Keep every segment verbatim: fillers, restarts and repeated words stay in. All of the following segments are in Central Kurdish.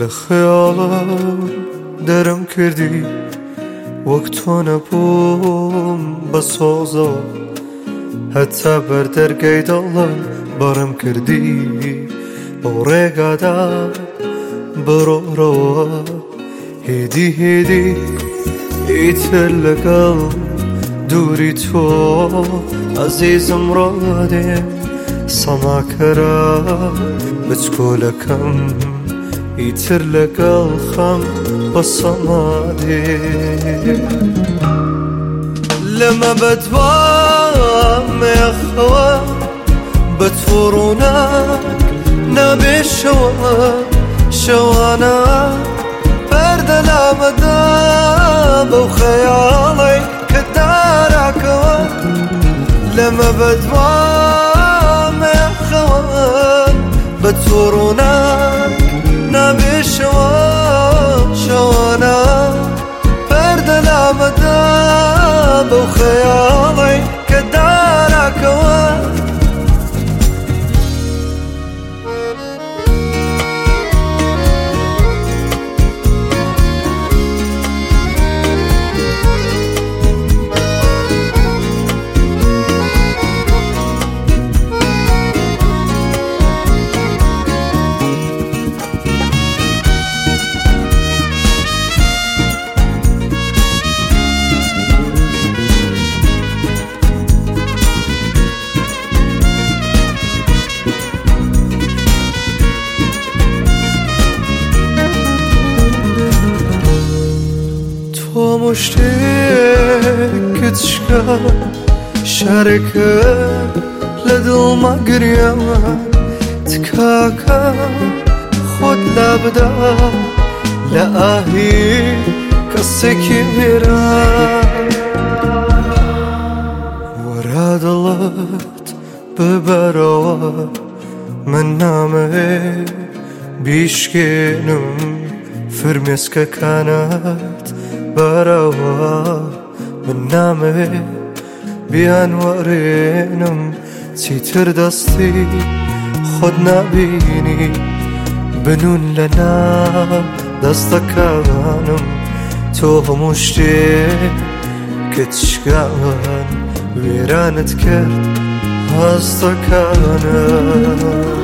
لخيالم درم كردي وقتنا بوم بسازا حتى بردر قيد الله برم كردي بوريقا دا برو روا هدي هدي يتلقى دوري تو عزيزم رادم سماكرا بتكولكم يتلقى الخم بالصمادي لما بدوام يا خوا بتفورونك نبي شوا شوانا برد الامداب وخيالي كدارك لما بدوام يا خوا بتفورونك نبي شوا شوانا برد الامداب وخيالي كدارك ومشتاق تشكى شاركة لدل ما قريما تكاكا خد لابدا لآهي قصك ميرا وراد اللات ببروا من نامه بيشكينم فرمسك كانت بروا من نامه بأنوارينم تيتر دستي خدنا بيني بنون لنا دستكانم تو مشتاق كتشكان ويرانت كرد هستكانم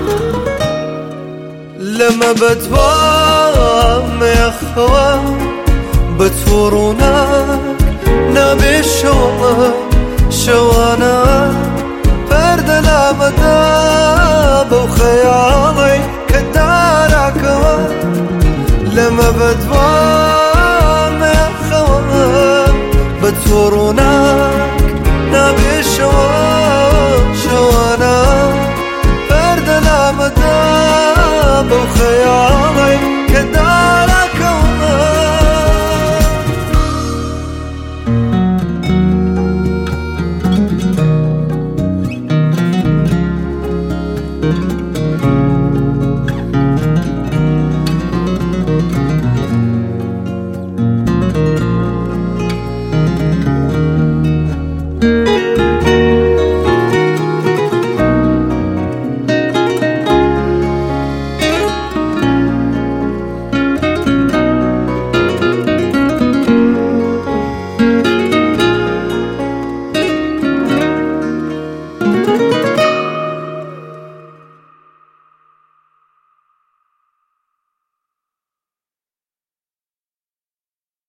لما بدوام يا خوان بتفورونك نبي شوا شوانا برد الامداب وخيالي كدارك لما بدوام يا خوان بتفورونك